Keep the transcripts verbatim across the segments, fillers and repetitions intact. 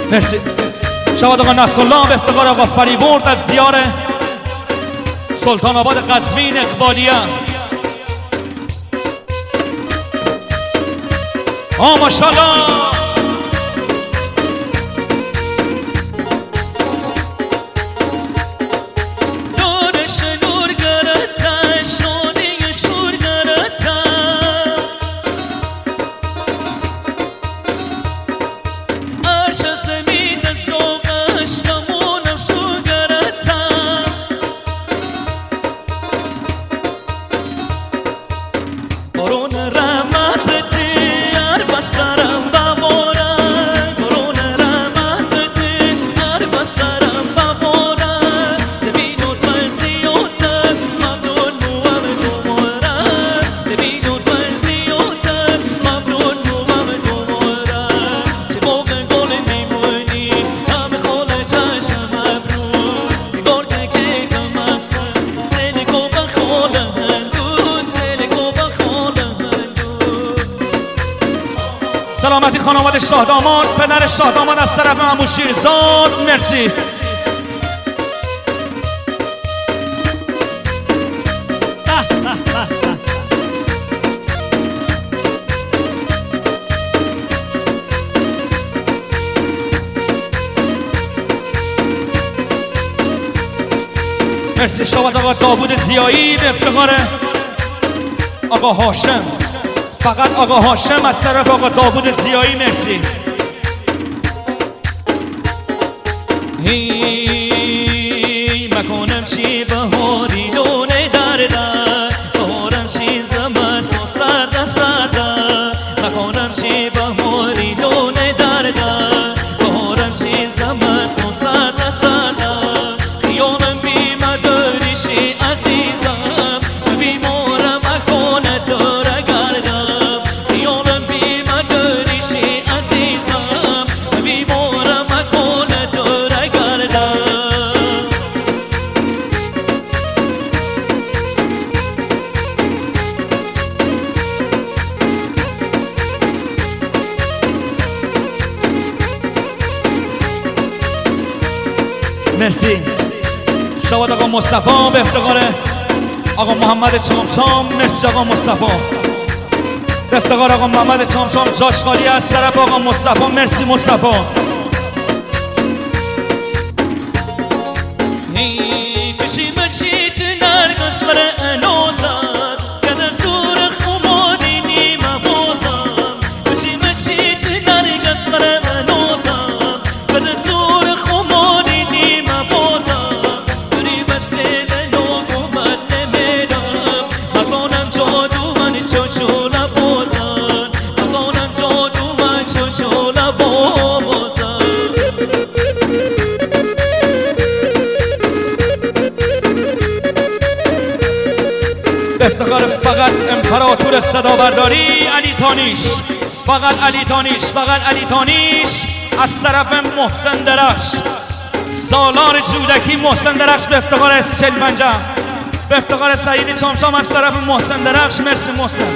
مرسی. شهادت آقا نصرالله به افتخار آقا فریبرد از دیار سلطان آباد قزوین اقبالیه. آه ماشاءالله. سلامتی خانواده شاهداماد، پدر شاهداماد از طرف عمو شیرزاد. مرسی. مرسی. شهادت آقا داوود زیایی به افتخار آقا هاشم، فقط آقا هاشم از طرف آقا داوود زیایی. مرسی. هی مکنم چی بهاری لونه درده، بهارم چی زمست و سرده سرده، مکنم چی بهاری لونه درده، بهارم چی زمست و سرده سرده، خیامم بی مداریشی عزیزم، بیمارم اکنه داره گردم، خیامم بی مداریشی عزیزم، بیمارم اکنه داره گردم. مرسی. شهادت آقا مصطفی به افتخار آقا محمد چامچام. مرسی آقا مصطفی به افتخار آقا محمد چامچام. جاش خالی از طرف آقا مصطفی. مرسی مصطفی. هی کشی مچی تنرگش بره انوزم، کدر زور خماری نیمه بازم، کشی مچی تنرگش بره انوزم، کدر زور خماری نیمه بازم، دوری بسیل نوگومت نمیدم، مزانم جادو من چوچولا بازم، مزانم جادو من چوچولا بازم. افتخار فقط امپراتور صدا برداری علی تانیش، فقط علی تانیش، فقط علی تانیش از طرف محسن درخش، سالار جودکی محسن درخش به افتخار اسم چهل پنجاه، به افتخار سعید چامچام از طرف محسن درخش. مرسی محسن.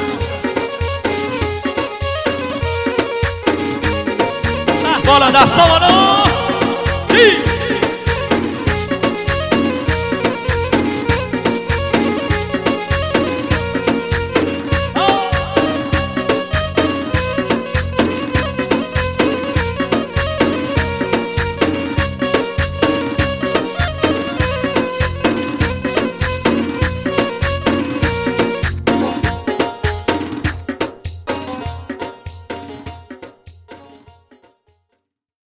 بالا دستا بالا.